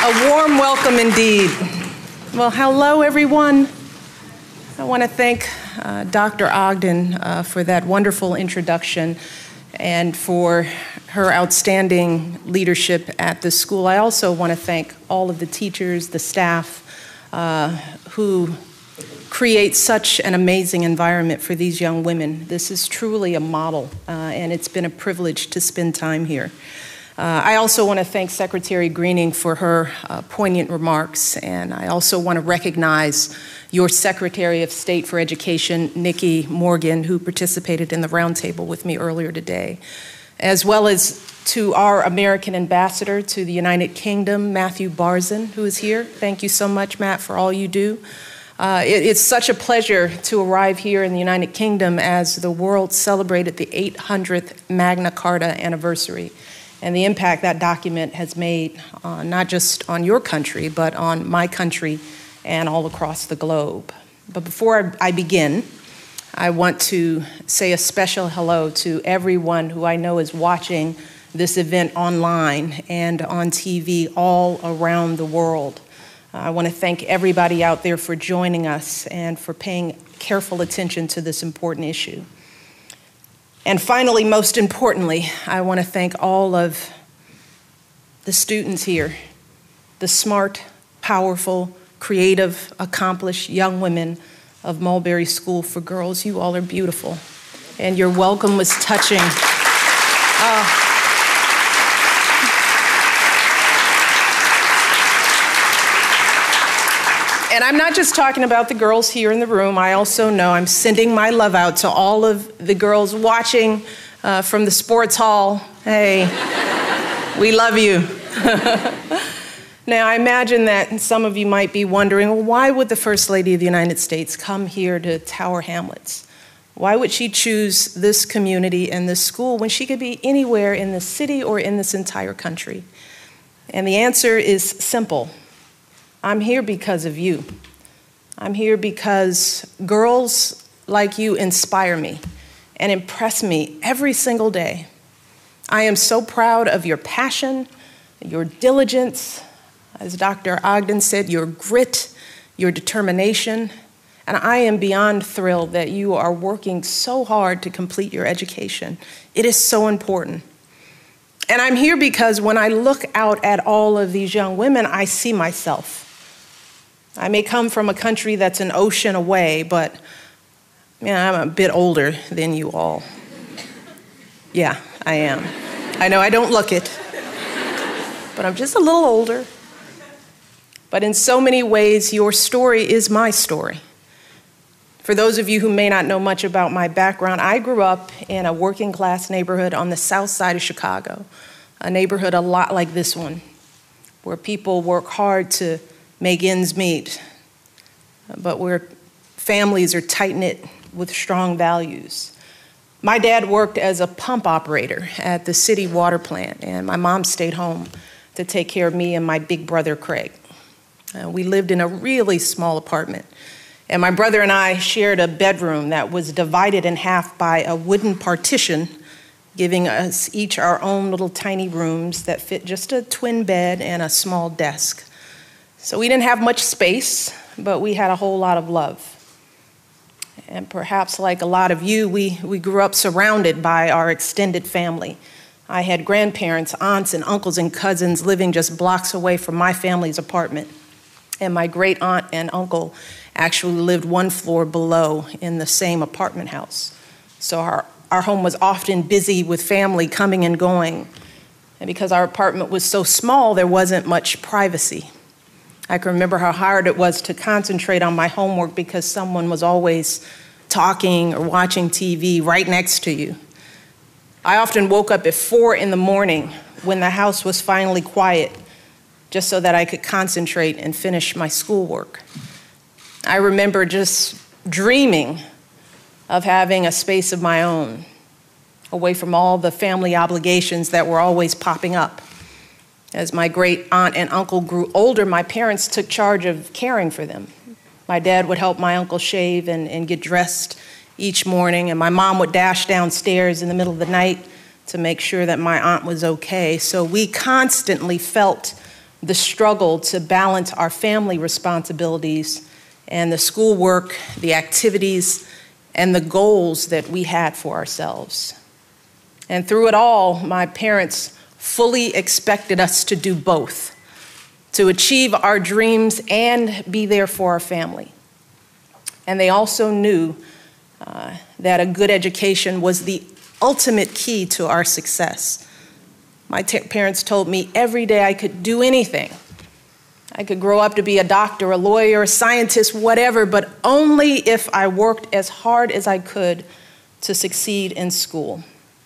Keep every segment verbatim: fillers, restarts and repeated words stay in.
A warm welcome indeed. Well, hello, everyone. I want to thank uh, Doctor Ogden uh, for that wonderful introduction and for her outstanding leadership at the school. I also want to thank all of the teachers, the staff, uh, who create such an amazing environment for these young women. This is truly a model, uh, and it's been a privilege to spend time here. Uh, I also want to thank Secretary Greening for her uh, poignant remarks, and I also want to recognize your Secretary of State for Education, Nikki Morgan, who participated in the roundtable with me earlier today, as well as to our American ambassador to the United Kingdom, Matthew Barzin, who is here. Thank you so much, Matt, for all you do. Uh, it, it's such a pleasure to arrive here in the United Kingdom as the world celebrated the eight hundredth Magna Carta anniversary, and the impact that document has made, uh, not just on your country, but on my country and all across the globe. But before I begin, I want to say a special hello to everyone who I know is watching this event online and on T V all around the world. I want to thank everybody out there for joining us and for paying careful attention to this important issue. And finally, most importantly, I want to thank all of the students here, the smart, powerful, creative, accomplished young women of Mulberry School for Girls. You all are beautiful, and your welcome was touching. Uh, And I'm not just talking about the girls here in the room. I also know I'm sending my love out to all of the girls watching uh, from the sports hall. Hey, we love you. Now, I imagine that some of you might be wondering, well, why would the First Lady of the United States come here to Tower Hamlets? Why would she choose this community and this school when she could be anywhere in the city or in this entire country? And the answer is simple. I'm here because of you. I'm here because girls like you inspire me and impress me every single day. I am so proud of your passion, your diligence, as Doctor Ogden said, your grit, your determination, and I am beyond thrilled that you are working so hard to complete your education. It is so important. And I'm here because when I look out at all of these young women, I see myself. I may come from a country that's an ocean away, but you know, I'm a bit older than you all. Yeah, I am. I know I don't look it, but I'm just a little older. But in so many ways, your story is my story. For those of you who may not know much about my background, I grew up in a working class neighborhood on the south side of Chicago, a neighborhood a lot like this one, where people work hard to make ends meet, but where families are tight-knit with strong values. My dad worked as a pump operator at the city water plant, and my mom stayed home to take care of me and my big brother, Craig. Uh, we lived in a really small apartment, and my brother and I shared a bedroom that was divided in half by a wooden partition, giving us each our own little tiny rooms that fit just a twin bed and a small desk. So we didn't have much space, but we had a whole lot of love. And perhaps like a lot of you, we, we grew up surrounded by our extended family. I had grandparents, aunts, and uncles and cousins living just blocks away from my family's apartment. And my great aunt and uncle actually lived one floor below in the same apartment house. So our, our home was often busy with family coming and going. And because our apartment was so small, there wasn't much privacy. I can remember how hard it was to concentrate on my homework because someone was always talking or watching T V right next to you. I often woke up at four in the morning when the house was finally quiet, just so that I could concentrate and finish my schoolwork. I remember just dreaming of having a space of my own, away from all the family obligations that were always popping up. As my great aunt and uncle grew older, my parents took charge of caring for them. My dad would help my uncle shave and, and get dressed each morning, and my mom would dash downstairs in the middle of the night to make sure that my aunt was okay. So we constantly felt the struggle to balance our family responsibilities and the schoolwork, the activities, and the goals that we had for ourselves. And through it all, my parents fully expected us to do both, to achieve our dreams and be there for our family. And they also knew uh, that a good education was the ultimate key to our success. My t- parents told me every day I could do anything. I could grow up to be a doctor, a lawyer, a scientist, whatever, but only if I worked as hard as I could to succeed in school.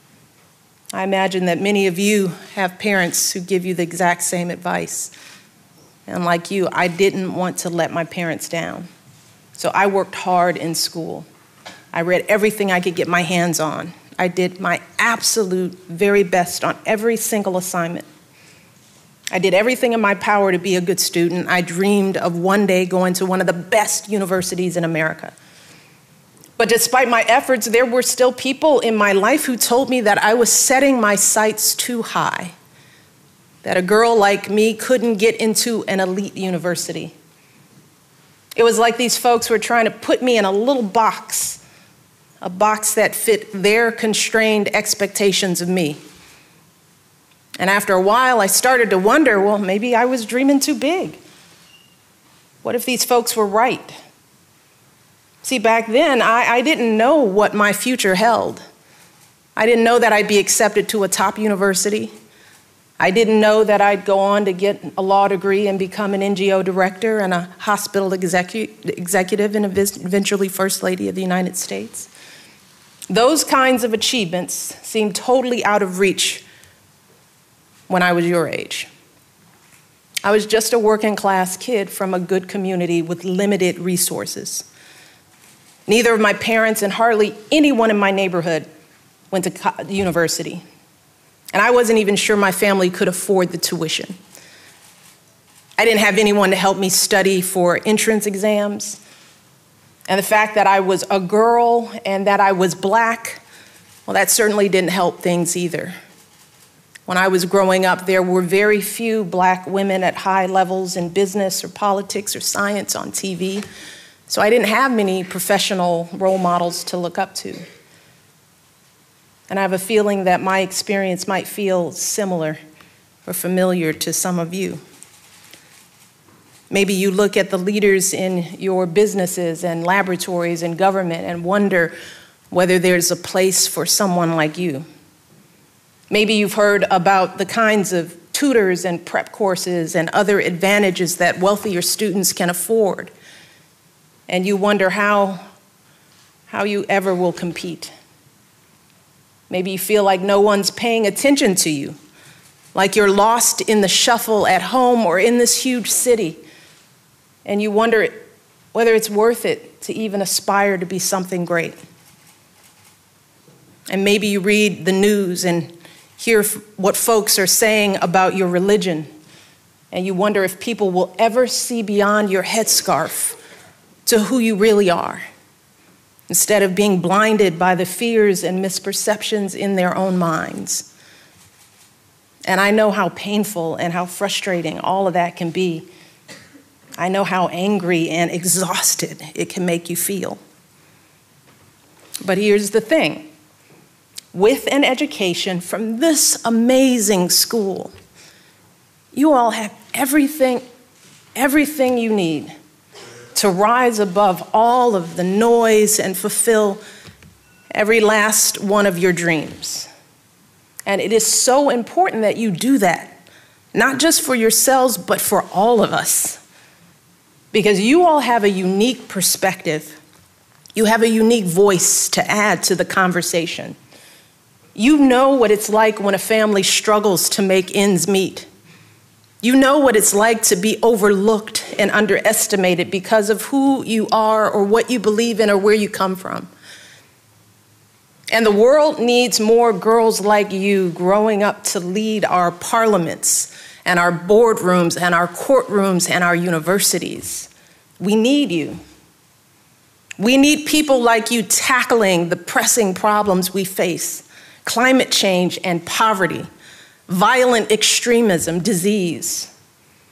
I imagine that many of you have parents who give you the exact same advice. And like you, I didn't want to let my parents down. So I worked hard in school. I read everything I could get my hands on. I did my absolute very best on every single assignment. I did everything in my power to be a good student. I dreamed of one day going to one of the best universities in America. But despite my efforts, there were still people in my life who told me that I was setting my sights too high, that a girl like me couldn't get into an elite university. It was like these folks were trying to put me in a little box, a box that fit their constrained expectations of me. And after a while, I started to wonder, well, maybe I was dreaming too big. What if these folks were right? See, back then, I, I didn't know what my future held. I didn't know that I'd be accepted to a top university. I didn't know that I'd go on to get a law degree and become an N G O director and a hospital execu- executive and eventually First Lady of the United States. Those kinds of achievements seemed totally out of reach when I was your age. I was just a working class kid from a good community with limited resources. Neither of my parents and hardly anyone in my neighborhood went to co- university. And I wasn't even sure my family could afford the tuition. I didn't have anyone to help me study for entrance exams. And the fact that I was a girl and that I was black, well, that certainly didn't help things either. When I was growing up, there were very few black women at high levels in business or politics or science on T V. So I didn't have many professional role models to look up to. And I have a feeling that my experience might feel similar or familiar to some of you. Maybe you look at the leaders in your businesses and laboratories and government and wonder whether there's a place for someone like you. Maybe you've heard about the kinds of tutors and prep courses and other advantages that wealthier students can afford. And you wonder how, how you ever will compete. Maybe you feel like no one's paying attention to you, like you're lost in the shuffle at home or in this huge city. And you wonder whether it's worth it to even aspire to be something great. And maybe you read the news and hear what folks are saying about your religion, and you wonder if people will ever see beyond your headscarf to who you really are, instead of being blinded by the fears and misperceptions in their own minds. And I know how painful and how frustrating all of that can be. I know how angry and exhausted it can make you feel. But here's the thing. With an education from this amazing school, you all have everything, everything you need to rise above all of the noise and fulfill every last one of your dreams. And it is so important that you do that, not just for yourselves, but for all of us. Because you all have a unique perspective. You have a unique voice to add to the conversation. You know what it's like when a family struggles to make ends meet. You know what it's like to be overlooked and underestimated because of who you are or what you believe in or where you come from. And the world needs more girls like you growing up to lead our parliaments and our boardrooms and our courtrooms and our universities. We need you. We need people like you tackling the pressing problems we face. Climate change and poverty, violent extremism, disease.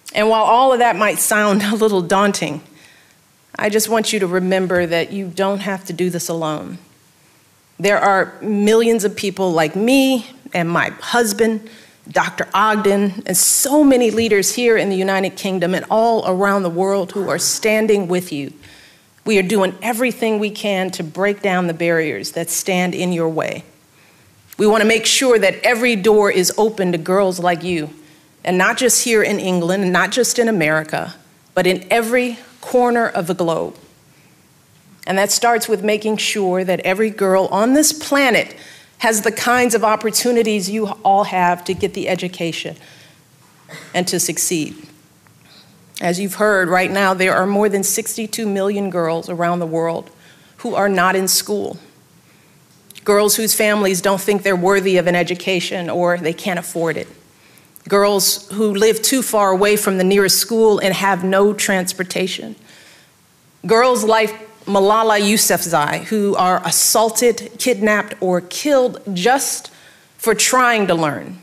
And while all of that might sound a little daunting, I just want you to remember that you don't have to do this alone. There are millions of people like me and my husband, Doctor Ogden, and so many leaders here in the United Kingdom and all around the world who are standing with you. We are doing everything we can to break down the barriers that stand in your way. We want to make sure that every door is open to girls like you, and not just here in England, and not just in America, but in every corner of the globe. And that starts with making sure that every girl on this planet has the kinds of opportunities you all have to get the education and to succeed. As you've heard, right now there are more than sixty-two million girls around the world who are not in school. Girls whose families don't think they're worthy of an education or they can't afford it. Girls who live too far away from the nearest school and have no transportation. Girls like Malala Yousafzai, who are assaulted, kidnapped, or killed just for trying to learn.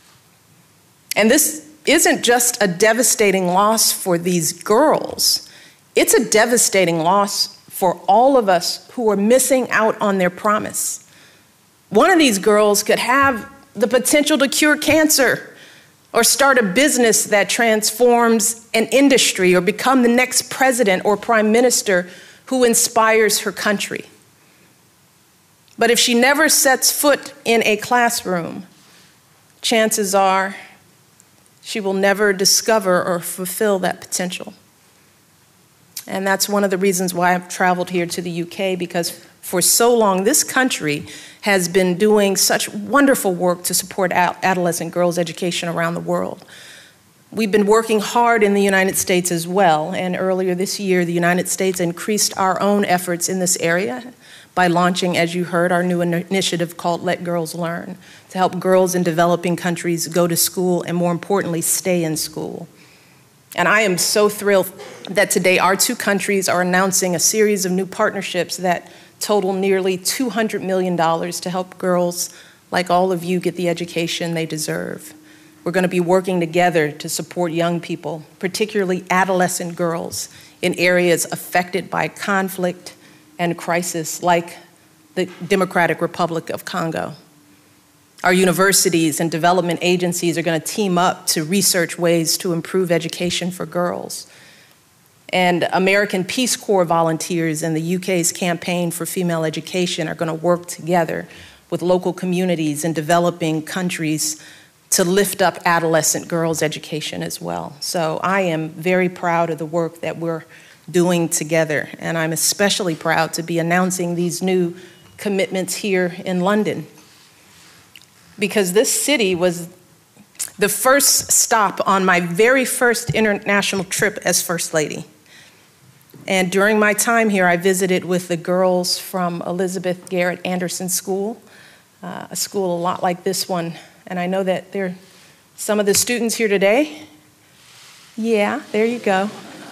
And this isn't just a devastating loss for these girls. It's a devastating loss for all of us who are missing out on their promise. One of these girls could have the potential to cure cancer or start a business that transforms an industry or become the next president or prime minister who inspires her country. But if she never sets foot in a classroom, chances are she will never discover or fulfill that potential. And that's one of the reasons why I've traveled here to the U K, because for so long this country has been doing such wonderful work to support adolescent girls' education around the world. We've been working hard in the United States as well, and earlier this year, the United States increased our own efforts in this area by launching, as you heard, our new initiative called Let Girls Learn, to help girls in developing countries go to school and, more importantly, stay in school. And I am so thrilled that today our two countries are announcing a series of new partnerships that total nearly two hundred million dollars to help girls like all of you get the education they deserve. We're going to be working together to support young people, particularly adolescent girls, in areas affected by conflict and crisis like the Democratic Republic of Congo. Our universities and development agencies are going to team up to research ways to improve education for girls. And American Peace Corps volunteers and the U K's Campaign for Female Education are going to work together with local communities in developing countries to lift up adolescent girls' education as well. So I am very proud of the work that we're doing together, and I'm especially proud to be announcing these new commitments here in London, because this city was the first stop on my very first international trip as First Lady. And during my time here, I visited with the girls from Elizabeth Garrett Anderson School, uh, a school a lot like this one. And I know that there are some of the students here today. Yeah, there you go.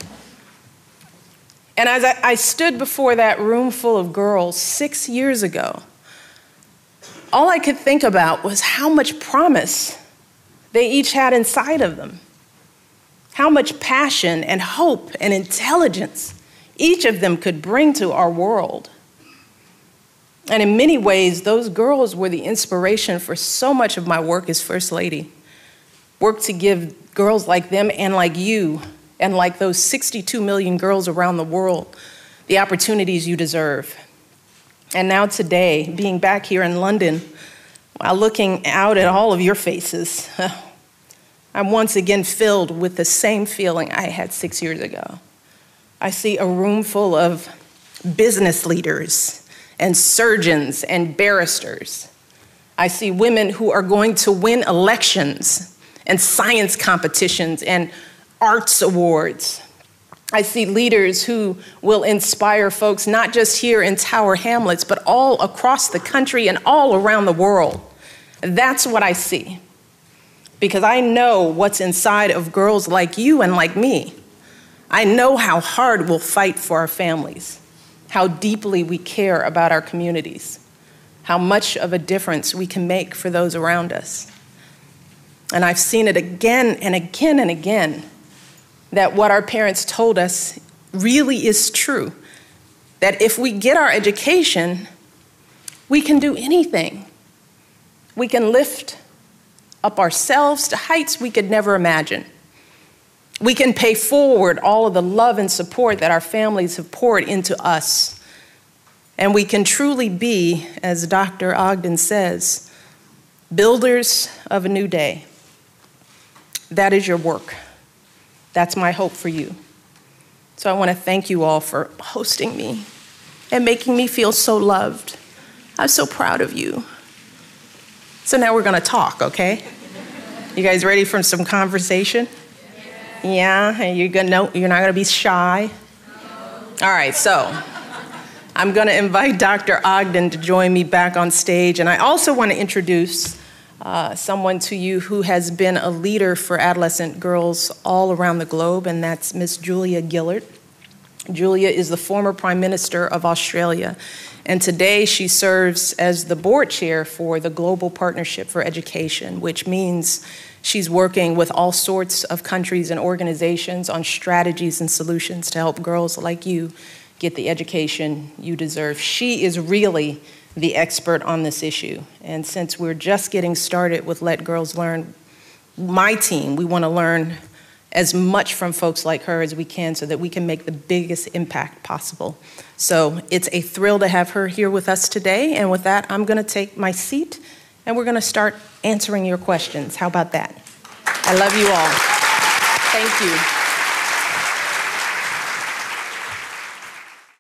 And as I, I stood before that room full of girls six years ago, all I could think about was how much promise they each had inside of them, how much passion and hope and intelligence each of them could bring to our world. And in many ways, those girls were the inspiration for so much of my work as First Lady. Work to give girls like them and like you and like those sixty-two million girls around the world the opportunities you deserve. And now today, being back here in London, while looking out at all of your faces, I'm once again filled with the same feeling I had six years ago. I see a room full of business leaders and surgeons and barristers. I see women who are going to win elections and science competitions and arts awards. I see leaders who will inspire folks not just here in Tower Hamlets, but all across the country and all around the world. That's what I see, because I know what's inside of girls like you and like me. I know how hard we'll fight for our families, how deeply we care about our communities, how much of a difference we can make for those around us. And I've seen it again and again and again that what our parents told us really is true. That if we get our education, we can do anything. We can lift up ourselves to heights we could never imagine. We can pay forward all of the love and support that our families have poured into us. And we can truly be, as Doctor Ogden says, builders of a new day. That is your work. That's my hope for you. So I want to thank you all for hosting me and making me feel so loved. I'm so proud of you. So now we're going to talk, okay? You guys ready for some conversation? Yeah, and you're gonna no, you're not gonna be shy. All right, so I'm gonna invite Doctor Ogden to join me back on stage, and I also want to introduce uh, someone to you who has been a leader for adolescent girls all around the globe, and that's Miss Julia Gillard. Julia is the former Prime Minister of Australia, and today she serves as the board chair for the Global Partnership for Education, which means she's working with all sorts of countries and organizations on strategies and solutions to help girls like you get the education you deserve. She is really the expert on this issue. And since we're just getting started with Let Girls Learn, my team, we want to learn as much from folks like her as we can so that we can make the biggest impact possible. So it's a thrill to have her here with us today. And with that, I'm going to take my seat and we're going to start answering your questions. How about that? I love you all. Thank you.